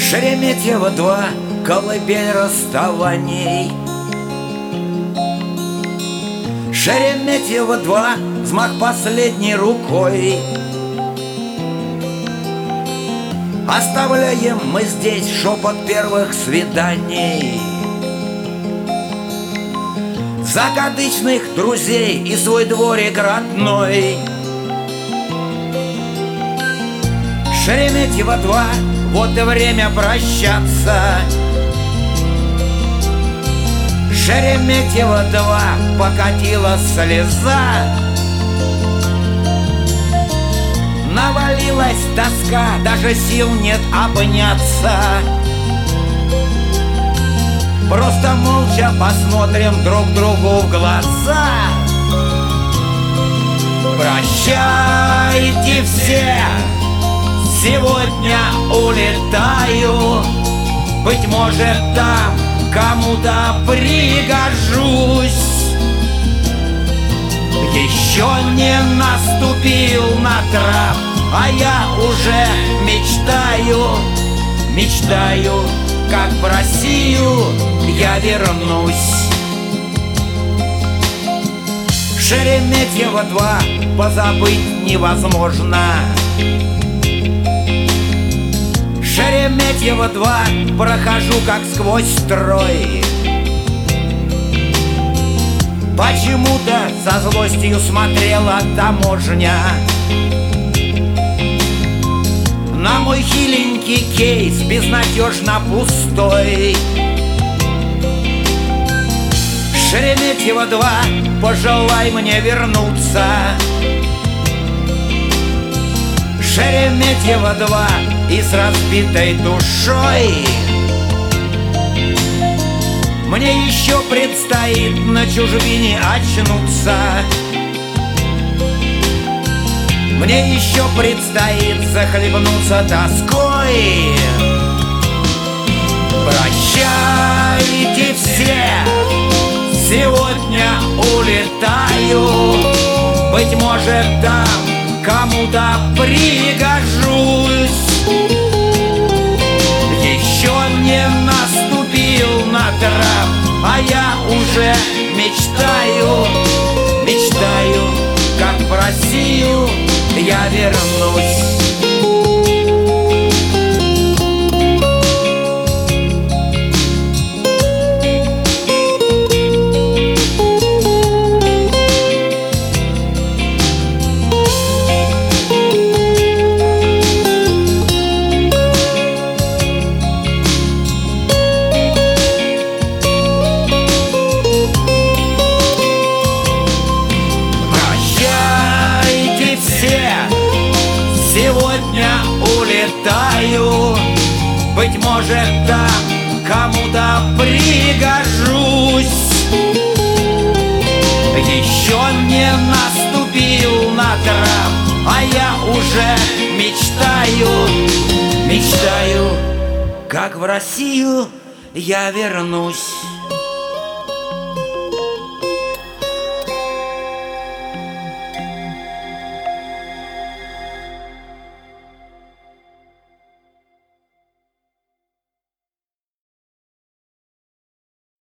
Шереметьево-2, колыбель расставаний. Шереметьево-2, взмах последней рукой. Оставляем мы здесь шепот первых свиданий, закадычных друзей и свой дворик родной. Шереметьево-2, вот и время прощаться. Шереметьево-2, покатила слеза. Навалилась тоска, даже сил нет обняться. Просто молча посмотрим друг другу в глаза. Прощайте все, сегодня улетаю. Быть может, там кому-то пригожусь. Еще не наступил на трап, а я уже мечтаю, как в Россию я вернусь. Шереметьево-2 позабыть невозможно. Шереметьево-2 прохожу как сквозь строй. Почему-то со злостью смотрела таможня на мой хиленький кейс, безнадежно пустой. Шереметьево-2, пожелай мне вернуться. Шереметьево-2, и с разбитой душой мне еще предстоит на чужбине очнуться. Мне еще предстоит захлебнуться тоской. Прощайте все, сегодня улетаю. Быть может, там кому-то пригожусь. Еще не наступил на трап, а я уже мечтаю, как в Россию я вернусь. Сегодня улетаю. Быть может, там кому-то пригожусь. Еще не наступил на трап, а я уже мечтаю, как в Россию я вернусь.